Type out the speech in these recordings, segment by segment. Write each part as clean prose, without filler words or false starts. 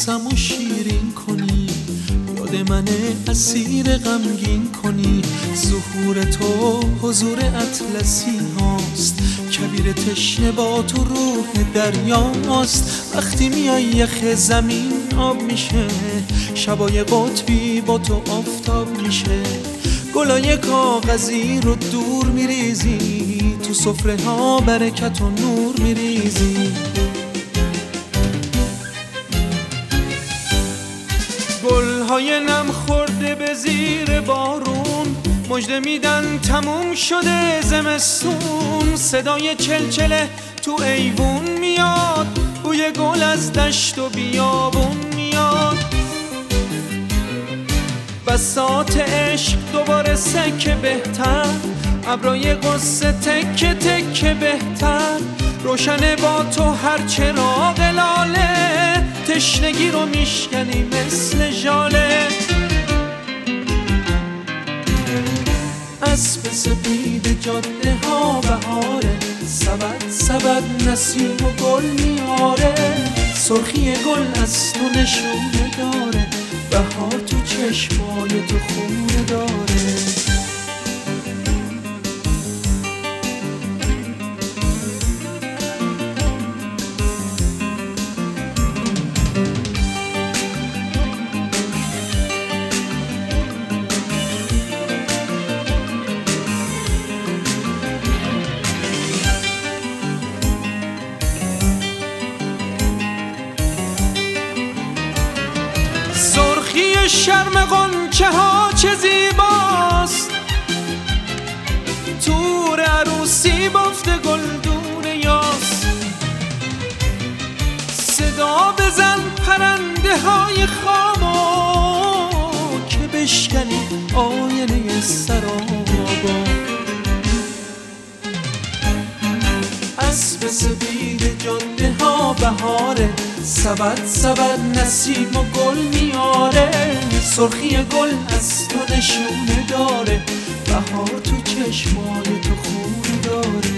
قصه‌مو شیرین کنی، یاد من اسیر غمگین کنی. ظهور تو حضور اطلسی هاست، کبیر تشنه با تو روح دریاست. وقتی میای یخ زمین آب میشه، شبای قطبی با تو آفتاب میشه. گلای کاغذی رو دور میریزی، تو سفره ها برکت و نور میریزی. گلهای نم خورده به زیر بارون، مژده میدن تموم شده زمستون. صدای چلچله تو ایوون میاد، بوی گل از دشت و بیابون میاد. بساط عشق دوباره سکه بهتر، ابرای قصه تکه تکه بهتر. روشنه با تو هر چراغ لاله، تشنگی رو میشکنی مثل ژاله. اسب سپید جاده ها بهاره، سبد سبد نسیم و گل میاره. سرخی گل از تو نشونه داره، بهار تو چشمای تو خونه داره. سرخی شرم غنچه ها چه زیباست، تور عروسی بافت گلدون یاس. صدا بزن پرنده های خامو، که بشکنی آینه سرابا. اسب سپید جاده ها بهاره، سبد سبد نسیم و گل میاره. سرخی گل از تو نشونه داره، بهار تو چشمای تو خونه داره.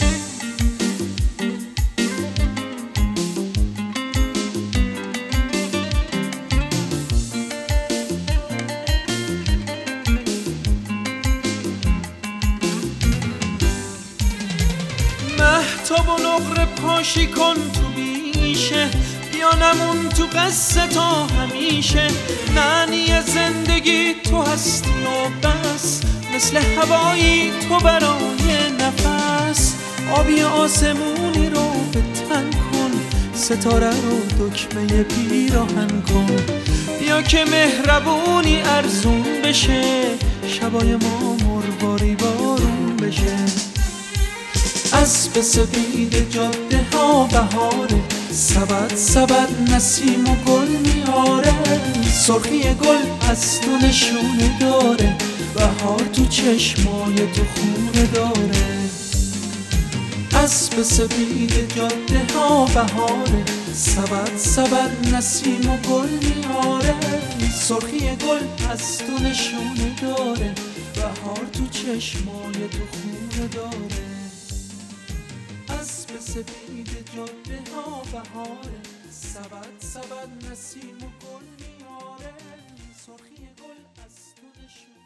مهتاب و نقره پاشی کن تو بیشه، بیا نمون تو قصه تا همیشه. معنی زندگی تو هستی و بس، مثل هوایی تو برای نفس. آبی آسمونی رو به تن کن، ستاره رو دکمه پیراهن کن. بیا که مهربونی ارزون بشه، شبای ما مرباری بارون بشه. اسب سپید جاده ها بهاره، سبد سبد نسیم و گل میاره. سرخی گل از تو نشونه داره، بهار تو چشمای تو خونه داره. اسب سپید جاده ها بهاره، سبد سبد نسیم و گل میاره. سرخی گل از تو نشونه داره، بهار تو چشمای تو خونه داره. اسب سپید جاده ها بهاره، سبد سبد نسیم و گل میاره. سرخی گل از تو نشونه